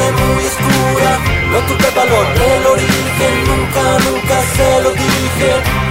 muy oscura. No tuve valor, el origen nunca, nunca se lo dije.